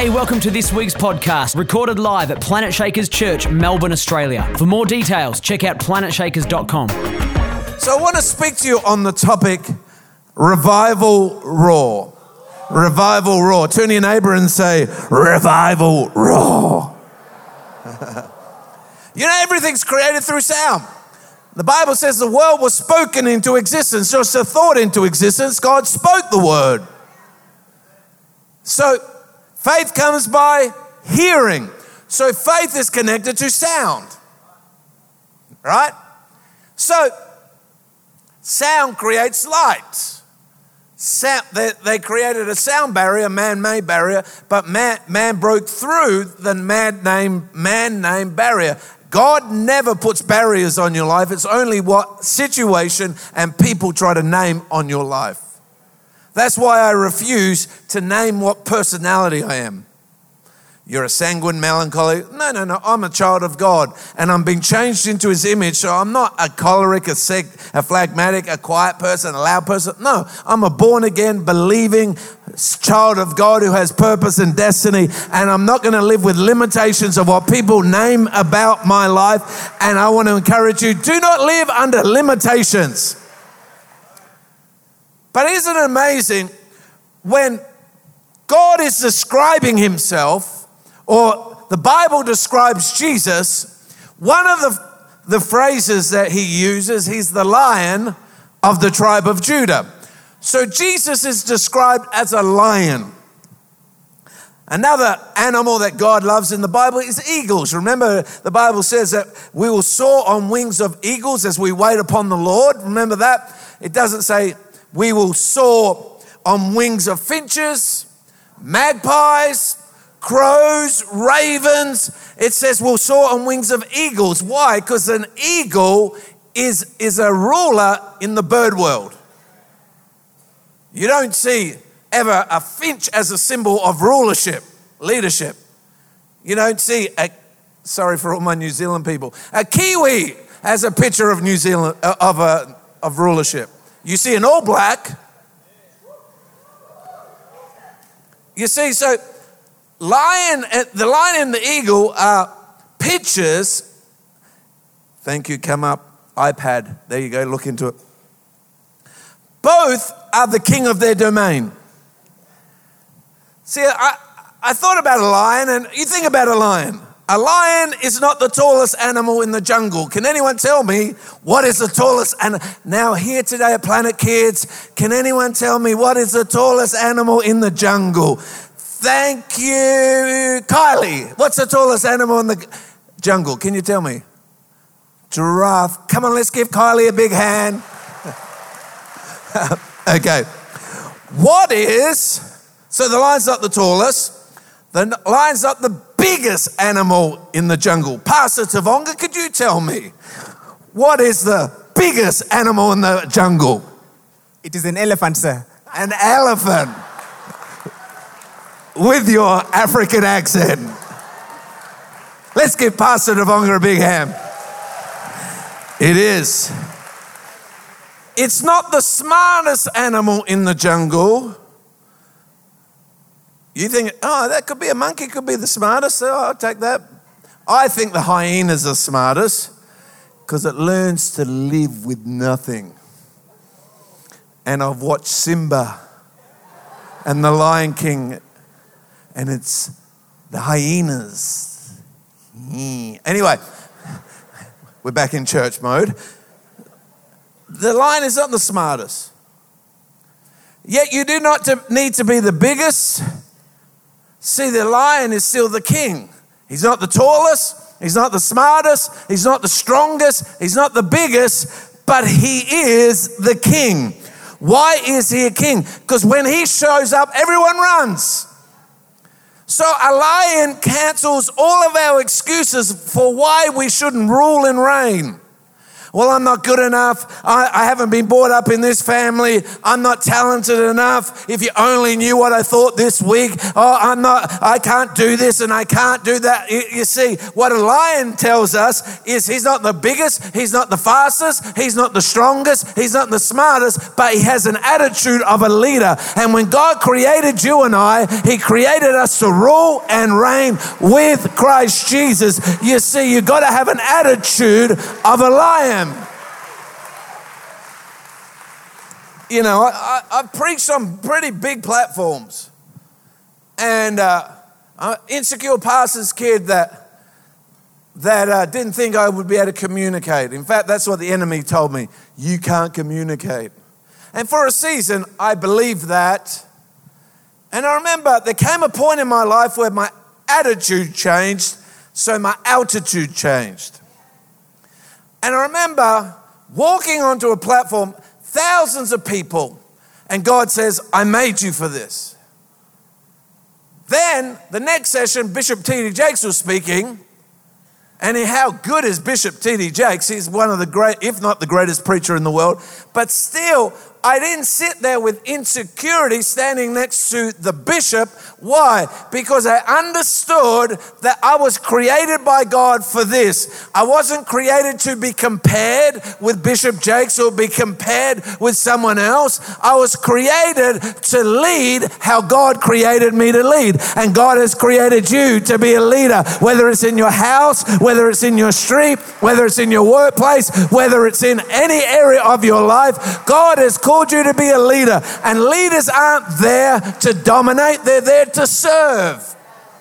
Hey, welcome to this week's podcast, recorded live at Planet Shakers Church, Melbourne, Australia. For more details, check out planetshakers.com. So I want to speak to you on the topic, Revival Raw. Revival Raw. Turn to your neighbour and say, Revival Raw. You know, everything's created through sound. The Bible says the world was spoken into existence, just a thought into existence. God spoke the word. So faith comes by hearing. So faith is connected to sound. Right? So sound creates light. They created a sound barrier, man-made barrier, but man broke through the man-named barrier. God never puts barriers on your life. It's only what situation and people try to name on your life. That's why I refuse to name what personality I am. You're a sanguine, melancholy. No. I'm a child of God, and I'm being changed into His image. So I'm not a choleric, a phlegmatic, a quiet person, a loud person. No, I'm a born-again, believing child of God who has purpose and destiny, and I'm not going to live with limitations of what people name about my life. And I want to encourage you, do not live under limitations. But isn't it amazing when God is describing Himself, or the Bible describes Jesus, one of the phrases that He uses, He's the Lion of the tribe of Judah. So Jesus is described as a lion. Another animal that God loves in the Bible is eagles. Remember, the Bible says that we will soar on wings of eagles as we wait upon the Lord. Remember that? It doesn't say we will soar on wings of finches, magpies, crows, ravens. It says we'll soar on wings of eagles. Why? Because an eagle is a ruler in the bird world. You don't see ever a finch as a symbol of rulership, leadership. You don't see sorry for all my New Zealand people, a kiwi as a picture of New Zealand of rulership. You see an all black. You see, so the lion and the eagle are pictures. Thank you, come up, iPad. There you go, look into it. Both are the king of their domain. See, I thought about a lion, and you think about a lion. A lion is not the tallest animal in the jungle. Can anyone tell me what is the tallest animal? Now here today at Planet Kids, can anyone tell me what is the tallest animal in the jungle? Thank you. Kylie, what's the tallest animal in the jungle? Can you tell me? Giraffe. Come on, let's give Kylie a big hand. Okay. So the lion's not the tallest. The lion's not the biggest animal in the jungle. Pastor Tavonga, could you tell me what is the biggest animal in the jungle? It is an elephant, sir. An elephant. With your African accent. Let's give Pastor Tavonga a big hand. It is. It's not the smartest animal in the jungle. You think, that could be a monkey, could be the smartest. I'll take that. I think the hyena's the smartest because it learns to live with nothing. And I've watched Simba and the Lion King, and it's the hyenas. Anyway, we're back in church mode. The lion is not the smartest. Yet you do not need to be the biggest. See, the lion is still the king. He's not the tallest. He's not the smartest. He's not the strongest. He's not the biggest, but he is the king. Why is he a king? Because when he shows up, everyone runs. So a lion cancels all of our excuses for why we shouldn't rule and reign. Well, I'm not good enough. I haven't been brought up in this family. I'm not talented enough. If you only knew what I thought this week. I can't do this and I can't do that. You see, what a lion tells us is he's not the biggest, he's not the fastest, he's not the strongest, he's not the smartest, but he has an attitude of a leader. And when God created you and I, he created us to rule and reign with Christ Jesus. You see, you've got to have an attitude of a lion. You know, I've preached on pretty big platforms. And insecure pastor's kid that didn't think I would be able to communicate. In fact, that's what the enemy told me. You can't communicate. And for a season, I believed that. And I remember there came a point in my life where my attitude changed, so my altitude changed. And I remember walking onto a platform, thousands of people, and God says, I made you for this. Then the next session, Bishop T.D. Jakes was speaking. And how good is Bishop T.D. Jakes? He's one of the great, if not the greatest preacher in the world. But still, I didn't sit there with insecurity standing next to the bishop. Why? Because I understood that I was created by God for this. I wasn't created to be compared with Bishop Jakes or be compared with someone else. I was created to lead how God created me to lead. And God has created you to be a leader, whether it's in your house, whether it's in your street, whether it's in your workplace, whether it's in any area of your life. God has called you to be a leader. And leaders aren't there to dominate, they're there to serve.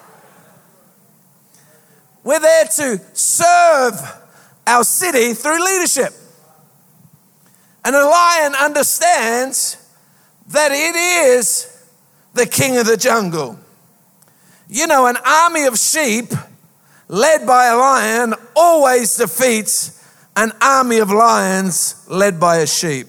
We're there to serve our city through leadership. And a lion understands that it is the king of the jungle. You know, an army of sheep led by a lion always defeats an army of lions led by a sheep.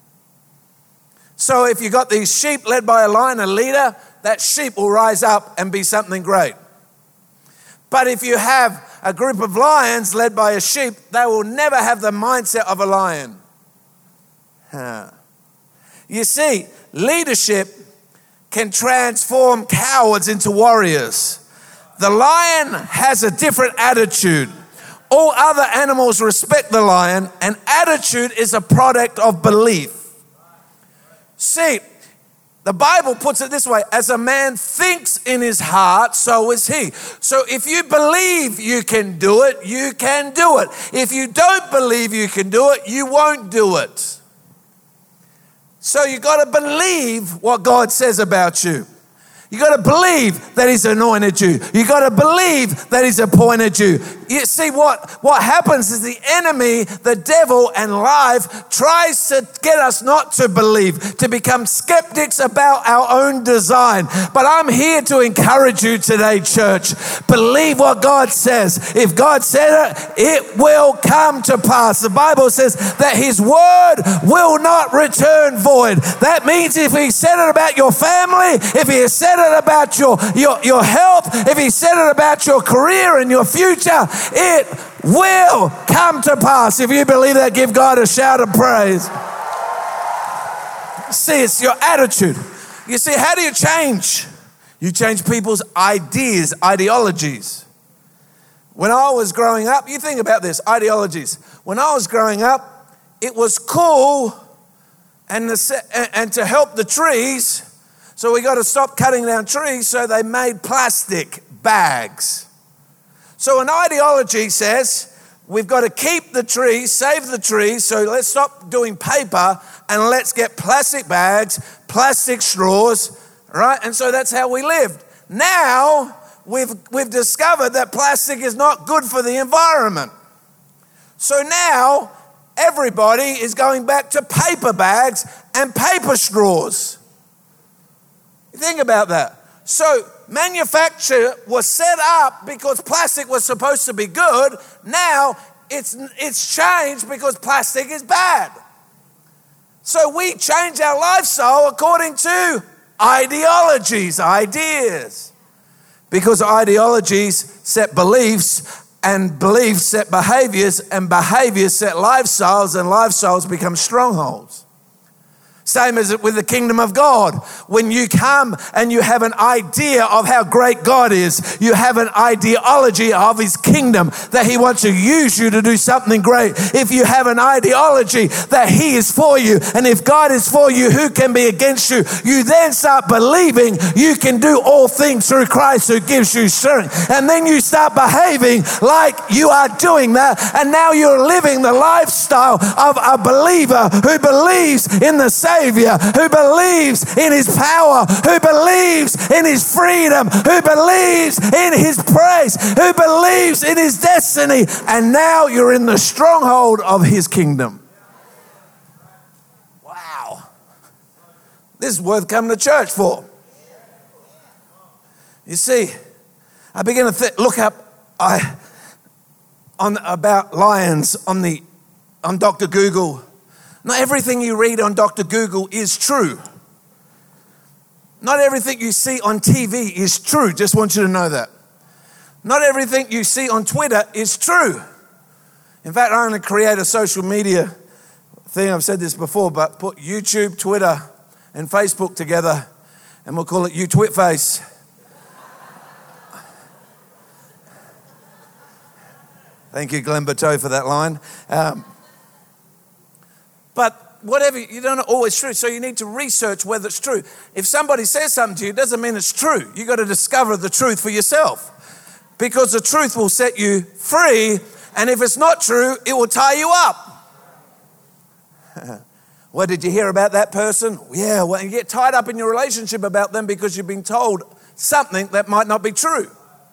So if you've got these sheep led by a lion, a leader, that sheep will rise up and be something great. But if you have a group of lions led by a sheep, they will never have the mindset of a lion. You see, leadership can transform cowards into warriors. The lion has a different attitude. All other animals respect the lion, and attitude is a product of belief. See, the Bible puts it this way, as a man thinks in his heart, so is he. So if you believe you can do it, you can do it. If you don't believe you can do it, you won't do it. So you got to believe what God says about you. You got to believe that he's anointed you. You got to believe that he's appointed you. You see, what happens is the enemy, the devil, and life tries to get us not to believe, to become skeptics about our own design. But I'm here to encourage you today, church. Believe what God says. If God said it, it will come to pass. The Bible says that his word will not return void. That means if he said it about your family, if he has said it about your health, if he said it about your career and your future, it will come to pass. If you believe that, give God a shout of praise. See, it's your attitude. You see, how do you change? You change people's ideas, ideologies. When I was growing up, you think about this, ideologies. When I was growing up, it was cool and to help the trees. So we got to stop cutting down trees, so they made plastic bags. So an ideology says we've got to keep the trees, save the trees, so let's stop doing paper and let's get plastic bags, plastic straws, right? And so that's how we lived. Now we've discovered that plastic is not good for the environment. So now everybody is going back to paper bags and paper straws. Think about that. So manufacture was set up because plastic was supposed to be good. Now it's changed because plastic is bad. So we change our lifestyle according to ideologies, ideas. Because ideologies set beliefs and beliefs set behaviors, and behaviors set lifestyles, and lifestyles become strongholds. Same as it with the kingdom of God. When you come and you have an idea of how great God is, you have an ideology of his kingdom, that he wants to use you to do something great. If you have an ideology that he is for you, and if God is for you, who can be against you? You then start believing you can do all things through Christ who gives you strength. And then you start behaving like you are doing that. And now you're living the lifestyle of a believer who believes in the Savior, who believes in his power, who believes in his freedom, who believes in his praise, who believes in his destiny. And now you're in the stronghold of his kingdom. Wow. This is worth coming to church for. You see, I began to look up about lions on Dr. Google. Not everything you read on Dr. Google is true. Not everything you see on TV is true. Just want you to know that. Not everything you see on Twitter is true. In fact, I'm going to create a social media thing. I've said this before, but put YouTube, Twitter, and Facebook together, and we'll call it YouTwitface. Thank you, Glenn Bateau, for that line. But whatever, you don't know always true, so you need to research whether it's true. If somebody says something to you, it doesn't mean it's true. You've got to discover the truth for yourself, because the truth will set you free, and if it's not true, it will tie you up. What did you hear about that person? Yeah, well, you get tied up in your relationship about them because you've been told something that might not be true.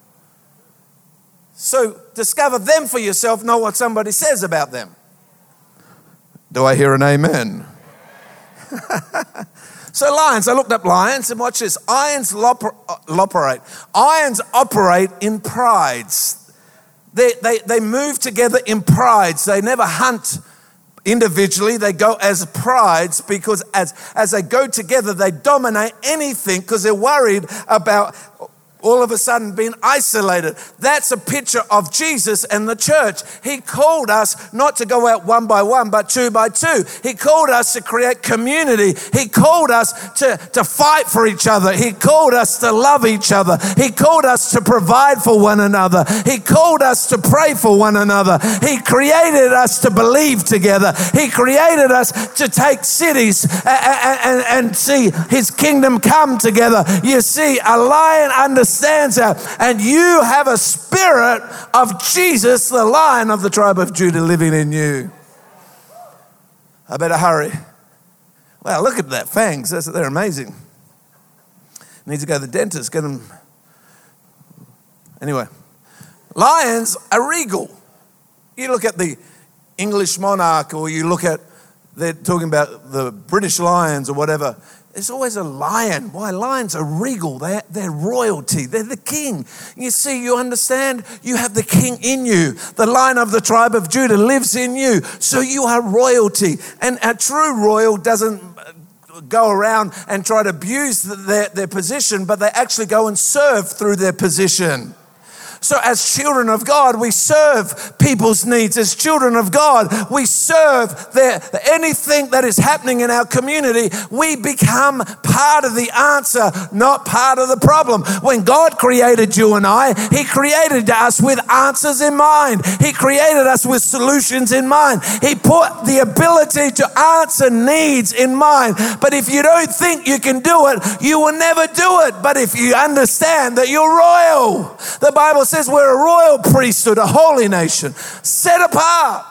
So discover them for yourself, not what somebody says about them. Do I hear an amen? So lions, I looked up lions, and watch this. Lions operate in prides. They move together in prides. They never hunt individually. They go as prides, because as they go together, they dominate anything, because they're worried about all of a sudden being isolated. That's a picture of Jesus and the church. He called us not to go out one by one, but two by two. He called us to create community. He called us to fight for each other. He called us to love each other. He called us to provide for one another. He called us to pray for one another. He created us to believe together. He created us to take cities and see his kingdom come together. You see, a lion understands that, and you have a spirit of Jesus, the Lion of the tribe of Judah, living in you. I better hurry. Wow, look at that, fangs. They're amazing. Need to go to the dentist, get them. Anyway, lions are regal. You look at the English monarch, or you look at, they're talking about the British lions or whatever. There's always a lion. Why? Lions are regal. They're royalty. They're the king. You see, you understand? You have the king in you. The Lion of the tribe of Judah lives in you. So you are royalty. And a true royal doesn't go around and try to abuse their position, but they actually go and serve through their position. So as children of God, we serve people's needs. As children of God, we serve anything that is happening in our community. We become part of the answer, not part of the problem. When God created you and I, he created us with answers in mind. He created us with solutions in mind. He put the ability to answer needs in mind. But if you don't think you can do it, you will never do it. But if you understand that you're royal, the Bible says we're a royal priesthood, a holy nation, set apart.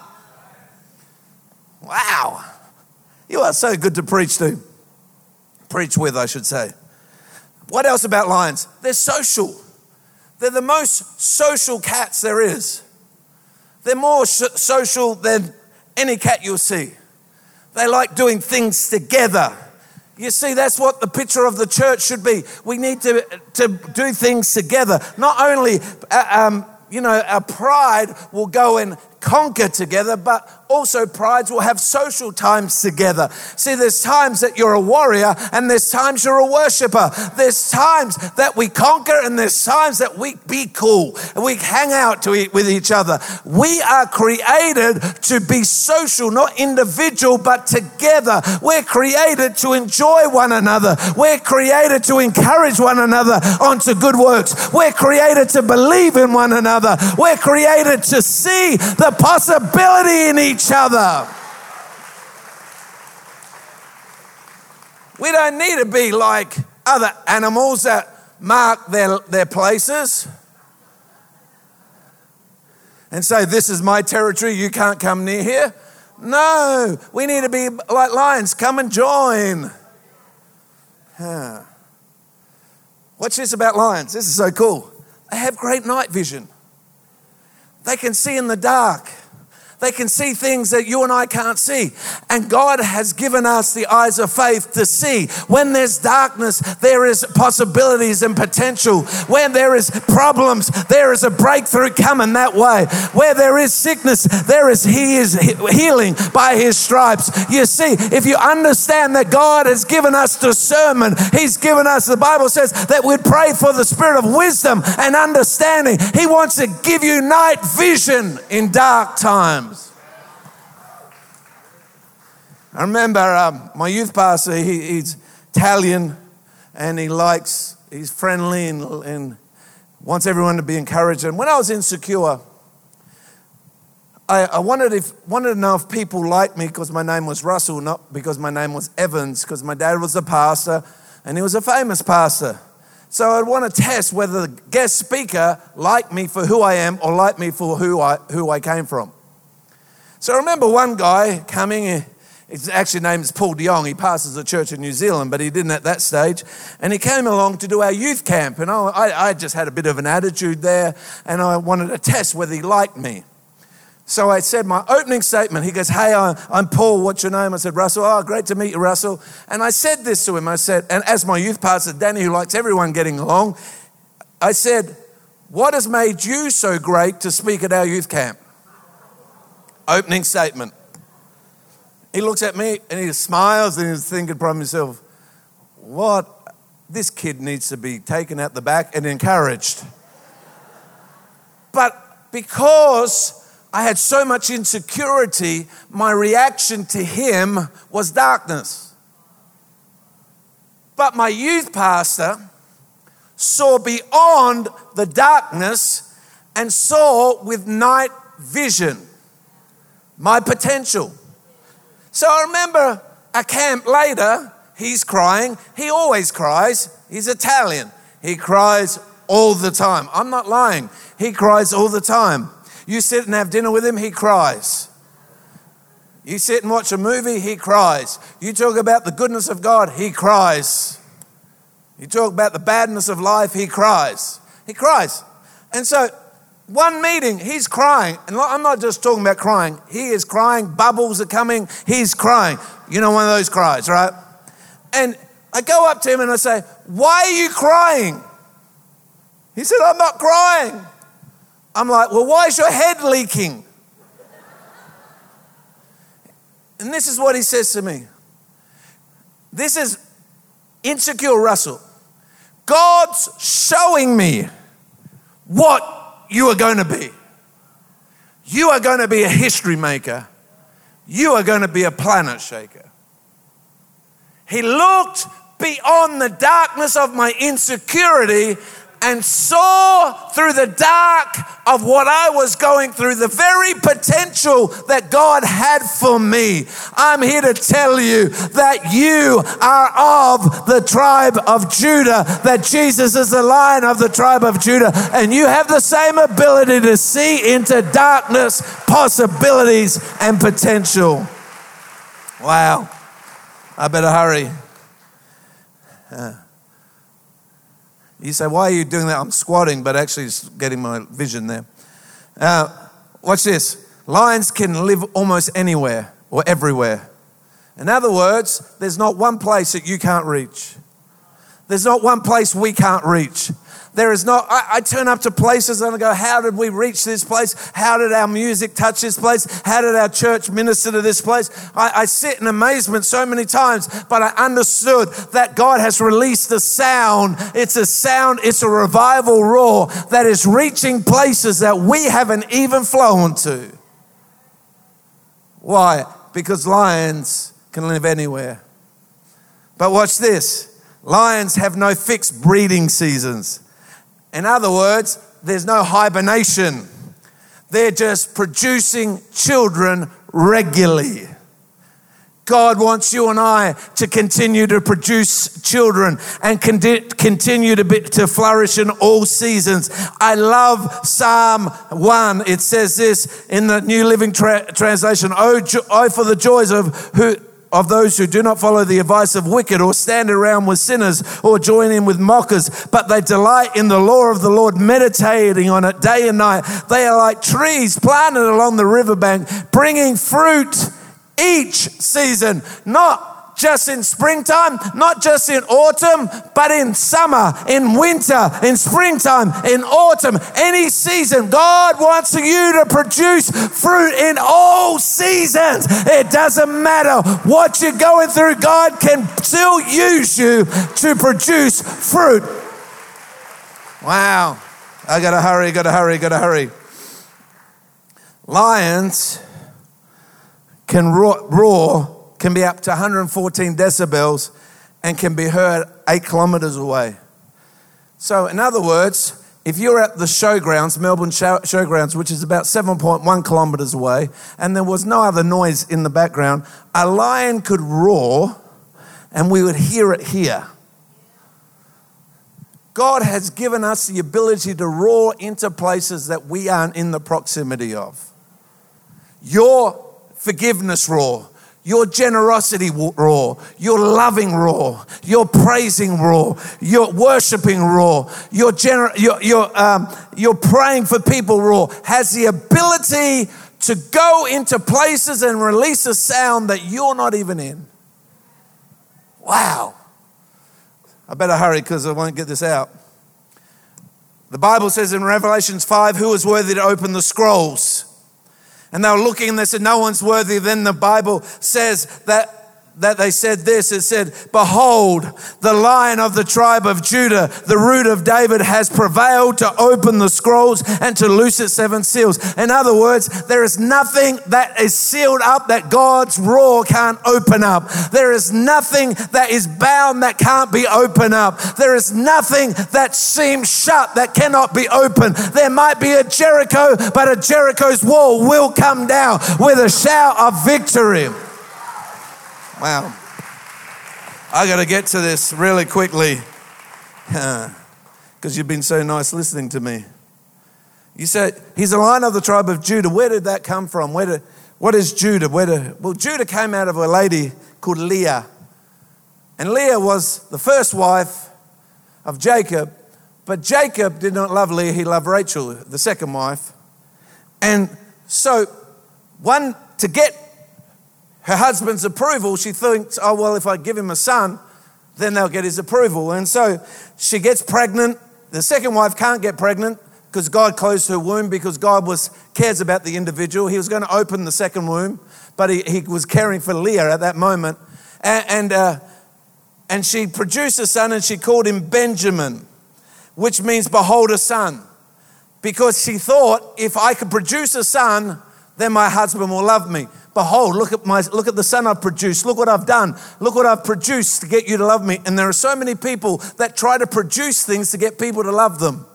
Wow. You are so good to preach to. Preach with, I should say. What else about lions? They're social. They're the most social cats there is. They're more social than any cat you'll see. They like doing things together. You see, that's what the picture of the church should be. We need to do things together. Not only, our pride will go and conquer together, but also prides will have social times together. See, there's times that you're a warrior and there's times you're a worshiper. There's times that we conquer and there's times that we be cool and we hang out with each other. We are created to be social, not individual, but together. We're created to enjoy one another. We're created to encourage one another onto good works. We're created to believe in one another. We're created to see the possibility in each other. We don't need to be like other animals that mark their places and say, this is my territory, you can't come near here. No, we need to be like lions. Come and join. Watch this about lions. This is so cool. They have great night vision. They can see in the dark. They can see things that you and I can't see. And God has given us the eyes of faith to see. When there's darkness, there is possibilities and potential. When there is problems, there is a breakthrough coming that way. Where there is sickness, He is healing by His stripes. You see, if you understand that God has given us discernment, He's given us, the Bible says, that we'd pray for the spirit of wisdom and understanding. He wants to give you night vision in dark times. I remember my youth pastor, he's Italian and he's friendly and wants everyone to be encouraged. And when I was insecure, I wanted to know if people liked me because my name was Russell, not because my name was Evans, because my dad was a pastor and he was a famous pastor. So I'd want to test whether the guest speaker liked me for who I am or liked me for who I came from. So I remember one guy coming. His actual name is Paul de Jong. He pastors a church in New Zealand, but he didn't at that stage. And he came along to do our youth camp. And I just had a bit of an attitude there, and I wanted to test whether he liked me. So I said my opening statement. He goes, hey, I'm Paul. What's your name? I said, Russell. Oh, great to meet you, Russell. And I said this to him. I said, and as my youth pastor, Danny, who likes everyone getting along, I said, what has made you so great to speak at our youth camp? Opening statement. He looks at me and he smiles and he's thinking to himself, what? This kid needs to be taken out the back and encouraged. But because I had so much insecurity, my reaction to him was darkness. But my youth pastor saw beyond the darkness and saw with night vision my potential. So I remember a camp later, he's crying. He always cries. He's Italian. He cries all the time. I'm not lying. He cries all the time. You sit and have dinner with him, he cries. You sit and watch a movie, he cries. You talk about the goodness of God, he cries. You talk about the badness of life, he cries. He cries. And so one meeting, he's crying. And I'm not just talking about crying. He is crying. Bubbles are coming. He's crying. You know, one of those cries, right? And I go up to him and I say, why are you crying? He said, I'm not crying. I'm like, well, why is your head leaking? And this is what he says to me. This is insecure Russell. God's showing me what you are going to be. You are going to be a history maker. You are going to be a planet shaker. He looked beyond the darkness of my insecurity and saw through the dark of what I was going through, the very potential that God had for me. I'm here to tell you that you are of the tribe of Judah, that Jesus is the Lion of the tribe of Judah, and you have the same ability to see into darkness, possibilities, and potential. Wow. I better hurry. You say, why are you doing that? I'm squatting, but actually it's getting my vision there. Watch this. Lions can live almost anywhere or everywhere. In other words, there's not one place that you can't reach. There's not one place we can't reach. There is not, I turn up to places and I go, how did we reach this place? How did our music touch this place? How did our church minister to this place? I sit in amazement so many times, but I understood that God has released a sound. It's a revival roar that is reaching places that we haven't even flown to. Why? Because lions can live anywhere. But watch this. Lions have no fixed breeding seasons. In other words, there's no hibernation. They're just producing children regularly. God wants you and I to continue to produce children and continue to flourish in all seasons. I love Psalm 1. It says this in the New Living Translation, Oh, for the joys of those who do not follow the advice of wicked or stand around with sinners or join in with mockers, but they delight in the law of the Lord, meditating on it day and night. They are like trees planted along the riverbank, bringing fruit each season, not just in springtime, not just in autumn, but in summer, in winter, in springtime, in autumn, any season. God wants you to produce fruit in all seasons. It doesn't matter what you're going through. God can still use you to produce fruit. Wow. I gotta hurry. Lions can roar, can be up to 114 decibels and can be heard 8 kilometers away. So in other words, if you're at the showgrounds, Melbourne Showgrounds, which is about 7.1 kilometers away, and there was no other noise in the background, a lion could roar and we would hear it here. God has given us the ability to roar into places that we aren't in the proximity of. Your forgiveness roar, your generosity roar, your loving roar, your praising roar, your worshiping roar, your praying for people roar has the ability to go into places and release a sound that you're not even in. Wow. I better hurry because I won't get this out. The Bible says in Revelations 5, who is worthy to open the scrolls? And they were looking and they said, no one's worthy. Then the Bible says that they said this. It said, behold, the Lion of the tribe of Judah, the Root of David, has prevailed to open the scrolls and to loose its 7 seals. In other words, there is nothing that is sealed up that God's roar can't open up. There is nothing that is bound that can't be opened up. There is nothing that seems shut that cannot be opened. There might be a Jericho, but a Jericho's wall will come down with a shout of victory. Wow. I got to get to this really quickly because you've been so nice listening to me. You said, he's a Lion of the tribe of Judah. Where did that come from? What is Judah? Well, Judah came out of a lady called Leah. And Leah was the first wife of Jacob. But Jacob did not love Leah. He loved Rachel, the second wife. And so to get her husband's approval, she thinks, oh, well, if I give him a son, then they'll get his approval. And so she gets pregnant. The second wife can't get pregnant because God closed her womb because God cares about the individual. He was going to open the second womb, but he was caring for Leah at that moment. And she produced a son and she called him Benjamin, which means behold a son. Because she thought, if I could produce a son, then my husband will love me. Behold, look at the son I've produced. Look what I've done. Look what I've produced to get you to love me. And there are so many people that try to produce things to get people to love them.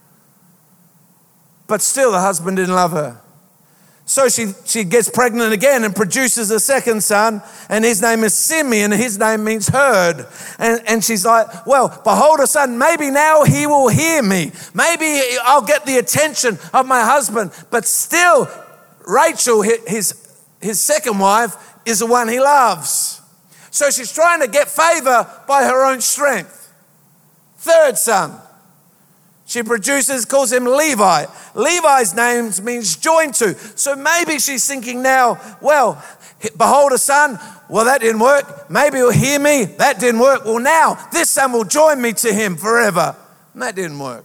But still the husband didn't love her. So she gets pregnant again and produces a second son, and his name is Simeon, and his name means heard. And she's like, well, behold a son, maybe now he will hear me. Maybe I'll get the attention of my husband. But still, Rachel, his second wife, is the one he loves. So she's trying to get favor by her own strength. Third son, she produces, calls him Levi. Levi's name means joined to. So maybe she's thinking now, well, behold a son. Well, that didn't work. Maybe he'll hear me. That didn't work. Well, now this son will join me to him forever. And that didn't work.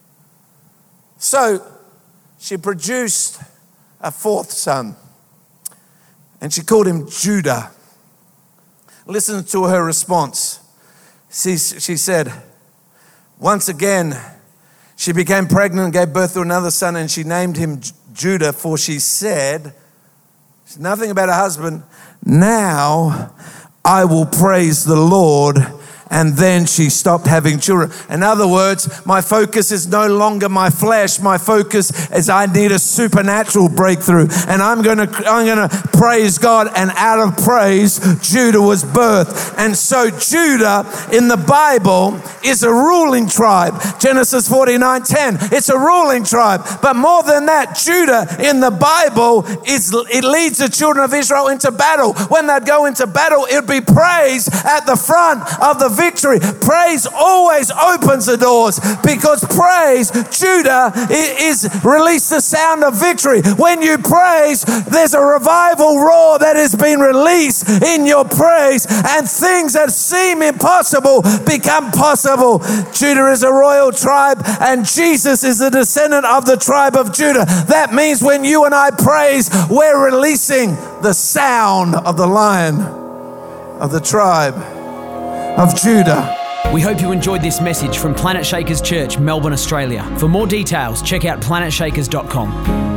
So she produced a fourth son. And she called him Judah. Listen to her response. She said, once again, she became pregnant and gave birth to another son, and she named him Judah, for she said, nothing about her husband, now I will praise the Lord. And then she stopped having children. In other words, my focus is no longer my flesh. My focus is I need a supernatural breakthrough. And I'm going to praise God. And out of praise, Judah was birthed. And so Judah in the Bible is a ruling tribe. Genesis 49:10. It's a ruling tribe. But more than that, Judah in the Bible it leads the children of Israel into battle. When they'd go into battle, it'd be praise at the front of the victory. Praise always opens the doors, because praise, Judah, is release the sound of victory. When you praise, there's a revival roar that has been released in your praise, and things that seem impossible become possible. Judah is a royal tribe, and Jesus is the descendant of the tribe of Judah. That means when you and I praise, we're releasing the sound of the Lion of the tribe of Judah. We hope you enjoyed this message from Planet Shakers Church, Melbourne, Australia. For more details, check out planetshakers.com.